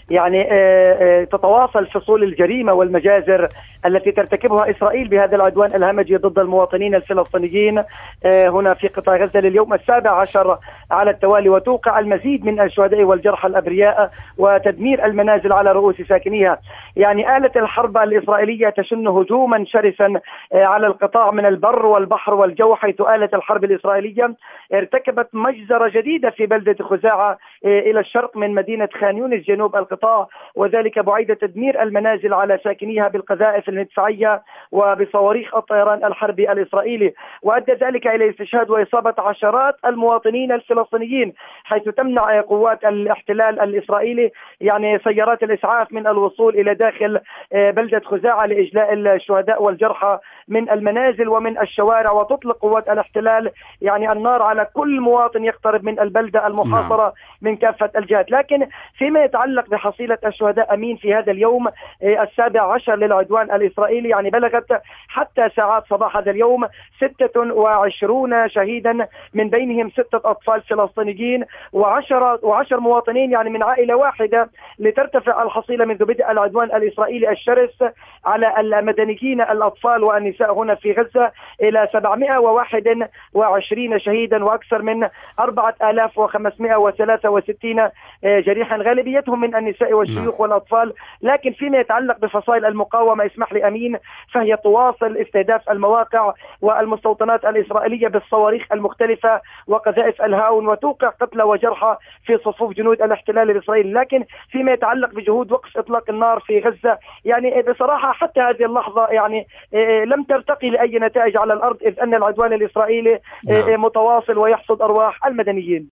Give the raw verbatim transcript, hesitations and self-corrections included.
يعني تتواصل فصول الجريمة والمجازر التي ترتكبها إسرائيل بهذا العدوان الهمجي ضد المواطنين الفلسطينيين هنا في قطاع غزة لليوم السابع عشر على التوالي، وتوقع المزيد من الشهداء والجرحى الأبرياء وتدمير المنازل على رؤوس ساكنيها. يعني آلة الحرب الإسرائيلية تشن هجوما شرسا على القطاع من البر والبحر والجو، حيث آلة الحرب الإسرائيلية ارتكبت مجزرة جديدة في بلدة خزاعة إلى الشرق من مدينة خان يونس جنوب القطاع، وذلك بعيد تدمير المنازل على ساكنيها بالقذائف المدفعية وبصواريخ الطيران الحربي الإسرائيلي، وأدى ذلك إلى استشهاد وإصابة عشرات المواطنين الفلسطينيين، حيث تمنع قوات الاحتلال الإسرائيلي يعني سيارات الإسعاف من الوصول إلى داخل بلدة خزاعة لإجلاء الشهداء والجرحى من المنازل ومن الشوارع، وتطلق قوات الاحتلال يعني النار على كل مواطن يقترب من البلدة المحاصرة من كافة الجهات. لكن فيما يتعلق بحصيلة الشهداء أمين في هذا اليوم السابع عشر للعدوان الإسرائيلي، يعني بلغت حتى ساعات صباح هذا اليوم ستة وعشرين شهيدا، من بينهم ستة أطفال فلسطينيين وعشرة وعشر مواطنين يعني من عائلة واحدة، لترتفع الحصيلة منذ بدء العدوان الإسرائيلي الشرس على المدنيين الأطفال والنساء هنا في غزة إلى سبعمائة وواحد وعشرين شهيدا وأكثر من أربعة آلاف وخمسمائة وثلاثة وستين جريحا، غالبيتهم من النساء والشيوخ والأطفال. لكن فيما يتعلق بفصائل المقاومة اسمح لي أمين، فهي تواصل استهداف المواقع والمستوطنات الإسرائيلية بالصواريخ المختلفة وقذائف الهاون، وتوقع قتلى وجرحى في صفوف جنود الاحتلال الإسرائيلي. لكن فيما يتعلق بجهود وقف إطلاق النار في غزة، يعني بصراحة حتى هذه اللحظة يعني لم ترتقي لأي نتائج على الأرض، إذ أن العدوان الإسرائيلي متواصل ويحصد أرواح المدنيين.